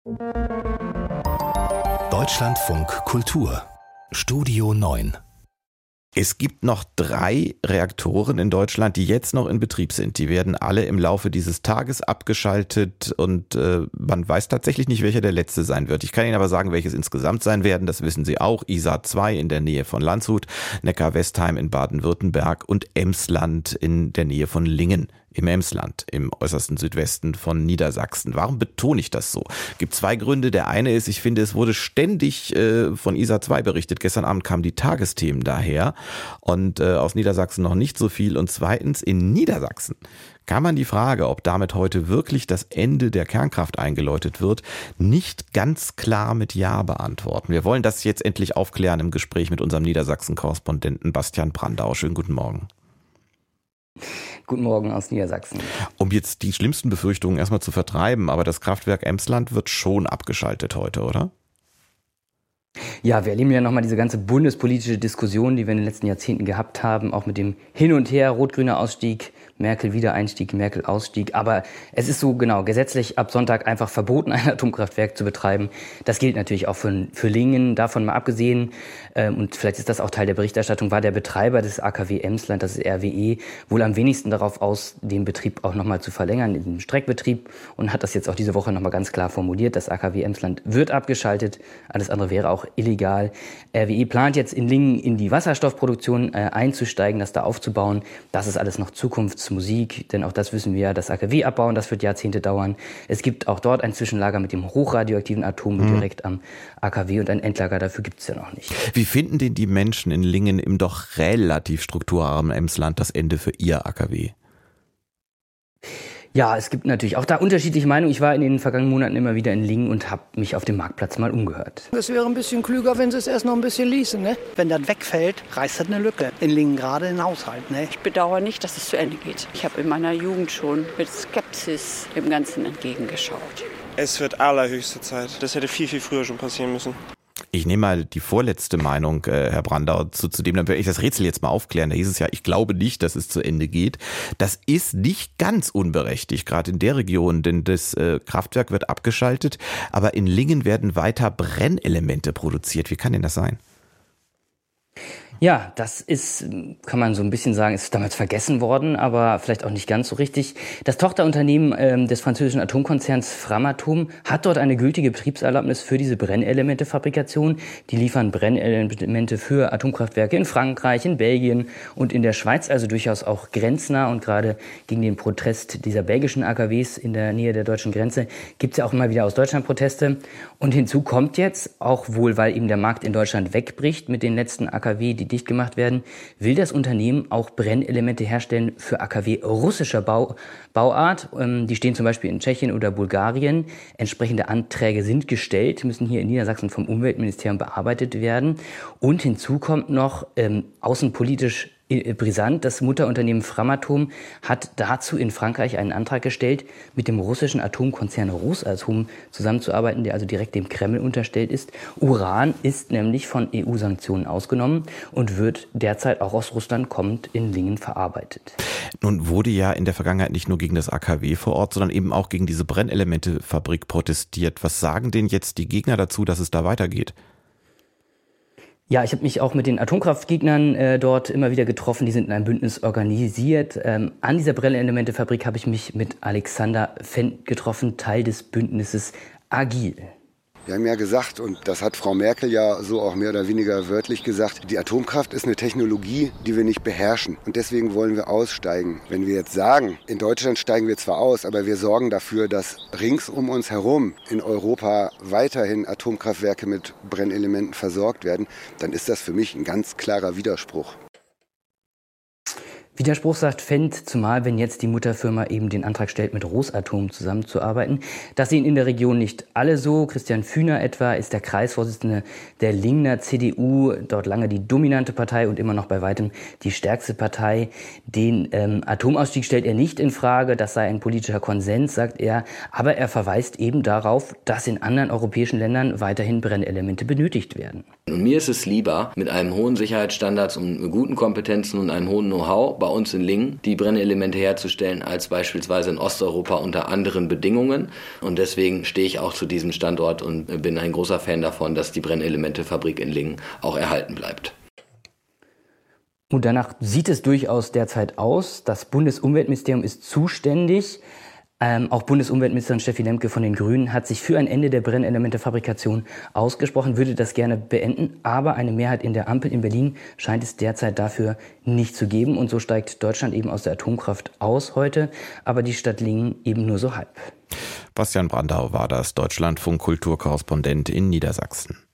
Deutschlandfunk Kultur Studio 9. Es gibt noch 3 Reaktoren in Deutschland, die jetzt noch in Betrieb sind. Die werden alle im Laufe dieses Tages abgeschaltet und man weiß tatsächlich nicht, welcher der letzte sein wird. Ich kann Ihnen aber sagen, welches insgesamt sein werden. Das wissen Sie auch. Isar 2 in der Nähe von Landshut, Neckar-Westheim in Baden-Württemberg und Emsland in der Nähe von Lingen. Im Emsland, im äußersten Südwesten von Niedersachsen. Warum betone ich das so? Gibt 2 Gründe. Der eine ist, ich finde, es wurde ständig von Isar 2 berichtet. Gestern Abend kamen die Tagesthemen daher und aus Niedersachsen noch nicht so viel. Und zweitens, in Niedersachsen kann man die Frage, ob damit heute wirklich das Ende der Kernkraft eingeläutet wird, nicht ganz klar mit Ja beantworten. Wir wollen das jetzt endlich aufklären im Gespräch mit unserem Niedersachsen-Korrespondenten Bastian Brandau. Schönen guten Morgen. Guten Morgen aus Niedersachsen. Um jetzt die schlimmsten Befürchtungen erstmal zu vertreiben, aber das Kraftwerk Emsland wird schon abgeschaltet heute, oder? Ja, wir erleben ja nochmal diese ganze bundespolitische Diskussion, die wir in den letzten Jahrzehnten gehabt haben, auch mit dem Hin und Her, rot-grüner Ausstieg, Merkel Wiedereinstieg, Merkel Ausstieg. Aber es ist so genau gesetzlich ab Sonntag einfach verboten, ein Atomkraftwerk zu betreiben. Das gilt natürlich auch für Lingen. Davon mal abgesehen, und vielleicht ist das auch Teil der Berichterstattung, war der Betreiber des AKW Emsland, das ist RWE, wohl am wenigsten darauf aus, den Betrieb auch nochmal zu verlängern, den Streckbetrieb, und hat das jetzt auch diese Woche nochmal ganz klar formuliert. Das AKW Emsland wird abgeschaltet. Alles andere wäre auch illegal. RWE plant jetzt in Lingen in die Wasserstoffproduktion einzusteigen, das da aufzubauen. Das ist alles noch Zukunftsmusik, denn auch das wissen wir, das AKW abbauen, das wird Jahrzehnte dauern. Es gibt auch dort ein Zwischenlager mit dem hochradioaktiven Atommüll direkt am AKW und ein Endlager dafür gibt es ja noch nicht. Wie finden denn die Menschen in Lingen im doch relativ strukturarmen Emsland das Ende für ihr AKW? Ja, es gibt natürlich auch da unterschiedliche Meinungen. Ich war in den vergangenen Monaten immer wieder in Lingen und habe mich auf dem Marktplatz mal umgehört. Es wäre ein bisschen klüger, wenn sie es erst noch ein bisschen ließen, ne? Wenn das wegfällt, reißt das eine Lücke. In Lingen gerade in den Haushalt, ne? Ich bedauere nicht, dass es zu Ende geht. Ich habe in meiner Jugend schon mit Skepsis dem Ganzen entgegengeschaut. Es wird allerhöchste Zeit. Das hätte viel, viel früher schon passieren müssen. Ich nehme mal die vorletzte Meinung, Herr Brandau, zu dem, dann werde ich das Rätsel jetzt mal aufklären. Da hieß es ja, ich glaube nicht, dass es zu Ende geht. Das ist nicht ganz unberechtigt, gerade in der Region, denn das Kraftwerk wird abgeschaltet, aber in Lingen werden weiter Brennelemente produziert. Wie kann denn das sein? Ja, das ist, kann man so ein bisschen sagen, ist damals vergessen worden, aber vielleicht auch nicht ganz so richtig. Das Tochterunternehmen des französischen Atomkonzerns Framatome hat dort eine gültige Betriebserlaubnis für diese Brennelementefabrikation. Die liefern Brennelemente für Atomkraftwerke in Frankreich, in Belgien und in der Schweiz, also durchaus auch grenznah. Und gerade gegen den Protest dieser belgischen AKWs in der Nähe der deutschen Grenze gibt es ja auch immer wieder aus Deutschland Proteste. Und hinzu kommt jetzt, auch wohl, weil eben der Markt in Deutschland wegbricht mit den letzten AKW, die dicht gemacht werden, will das Unternehmen auch Brennelemente herstellen für AKW russischer Bauart. Die stehen zum Beispiel in Tschechien oder Bulgarien. Entsprechende Anträge sind gestellt, müssen hier in Niedersachsen vom Umweltministerium bearbeitet werden. Und hinzu kommt noch außenpolitisch brisant, das Mutterunternehmen Framatome hat dazu in Frankreich einen Antrag gestellt, mit dem russischen Atomkonzern Rosatom zusammenzuarbeiten, der also direkt dem Kreml unterstellt ist. Uran ist nämlich von EU-Sanktionen ausgenommen und wird derzeit auch aus Russland kommend in Lingen verarbeitet. Nun wurde ja in der Vergangenheit nicht nur gegen das AKW vor Ort, sondern eben auch gegen diese Brennelementefabrik protestiert. Was sagen denn jetzt die Gegner dazu, dass es da weitergeht? Ja, ich habe mich auch mit den Atomkraftgegnern dort immer wieder getroffen. Die sind in einem Bündnis organisiert. An dieser Brennelementefabrik habe ich mich mit Alexander Fendt getroffen, Teil des Bündnisses Agil. Wir haben ja gesagt, und das hat Frau Merkel ja so auch mehr oder weniger wörtlich gesagt, die Atomkraft ist eine Technologie, die wir nicht beherrschen. Und deswegen wollen wir aussteigen. Wenn wir jetzt sagen, in Deutschland steigen wir zwar aus, aber wir sorgen dafür, dass rings um uns herum in Europa weiterhin Atomkraftwerke mit Brennelementen versorgt werden, dann ist das für mich ein ganz klarer Widerspruch. Widerspruch, sagt Fendt, zumal wenn jetzt die Mutterfirma eben den Antrag stellt, mit Rosatom zusammenzuarbeiten. Das sehen in der Region nicht alle so. Christian Fühner etwa ist der Kreisvorsitzende der Lingener CDU, dort lange die dominante Partei und immer noch bei weitem die stärkste Partei. Den Atomausstieg stellt er nicht in Frage, das sei ein politischer Konsens, sagt er, aber er verweist eben darauf, dass in anderen europäischen Ländern weiterhin Brennelemente benötigt werden. Und mir ist es lieber, mit einem hohen Sicherheitsstandards und guten Kompetenzen und einem hohen Know-how bei uns in Lingen die Brennelemente herzustellen, als beispielsweise in Osteuropa unter anderen Bedingungen. Und deswegen stehe ich auch zu diesem Standort und bin ein großer Fan davon, dass die Brennelementefabrik in Lingen auch erhalten bleibt. Und danach sieht es durchaus derzeit aus. Das Bundesumweltministerium ist zuständig. Auch Bundesumweltministerin Steffi Lemke von den Grünen hat sich für ein Ende der Brennelementefabrikation ausgesprochen, würde das gerne beenden. Aber eine Mehrheit in der Ampel in Berlin scheint es derzeit dafür nicht zu geben. Und so steigt Deutschland eben aus der Atomkraft aus heute, aber die Stadt Lingen eben nur so halb. Bastian Brandau war das, Deutschlandfunk-Kulturkorrespondent in Niedersachsen.